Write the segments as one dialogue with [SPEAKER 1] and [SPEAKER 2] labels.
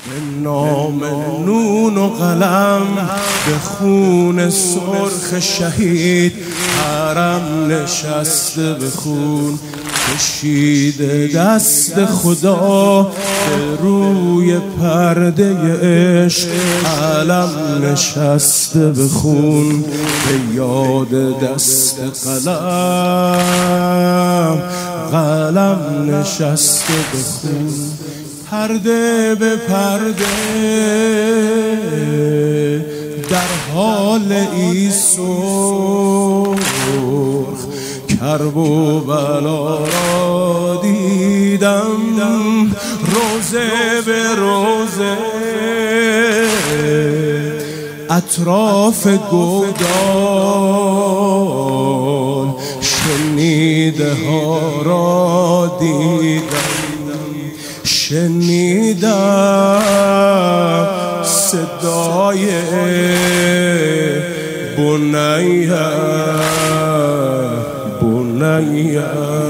[SPEAKER 1] به نام نون و قلم، به خون سرخ شهید حرم نشسته، به خون کشیده دست خدا، به روی پرده عشق علم نشسته، به خون به یاد دست قلم، قلم نشسته به خون. پرده به پرده در حال ای سرخ، کرب و بلا را دیدم روزه به روزه، اطراف گودال شنیده ها را دیدم، شنیدم صدای بنیه بنیه،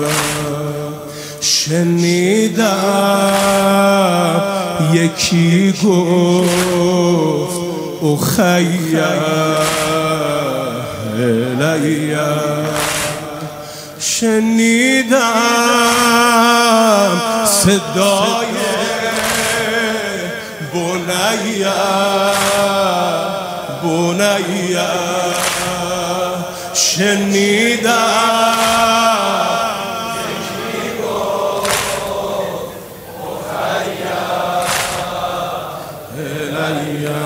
[SPEAKER 1] شنیدم یکی گفت اخیه الیه، شنیدم صدای بنیه بنیه، شنیدم یکی گفت اخیه الیه.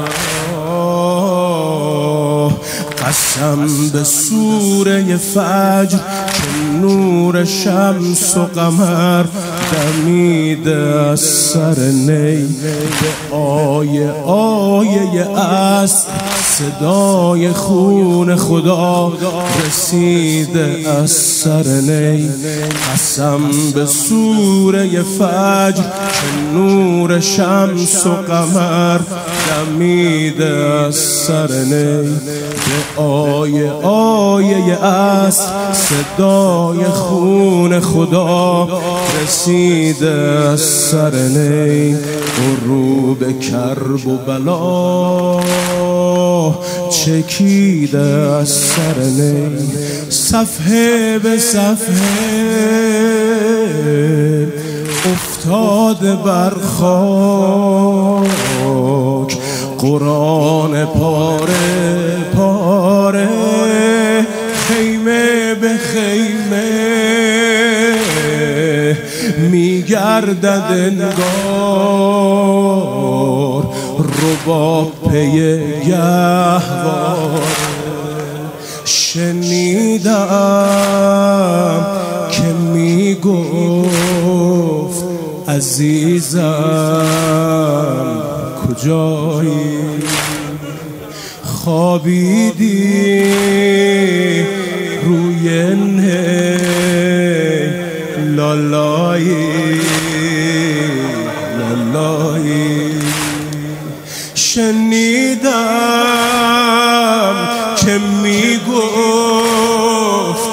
[SPEAKER 1] قسم به سوره فجر که نور شمس و قمر دمیده از سر نی، به آیه آیه اصل صدای خون خدا رسیده از سر نی. قسم به سوره فجر که نور شمس و قمر دمیده از سر نی، به آیه آیه اصل صدای خون خدا رسیده از سر نی. غروب کرب و بلا چکیده از سر نی، صفحه به صفحه افتاده بر خاک، قرآن پاره پاره، خیمه به خیمه میگردد انگار، رباب پی گهواره. شنیدم که میگفت عزیزم کجایی، خوابیدی روی نی لالایی لالایی. شنیدم که میگفت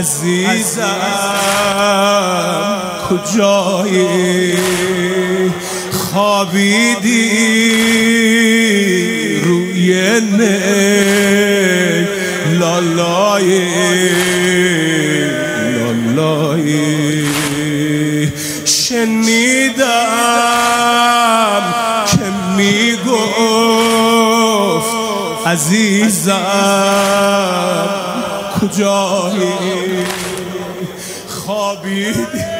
[SPEAKER 1] عزیزم کجایی، خوابیدی روی نی لالایی لالایی. شنیدم که میگفت عزیزم کجایی، خوابیدی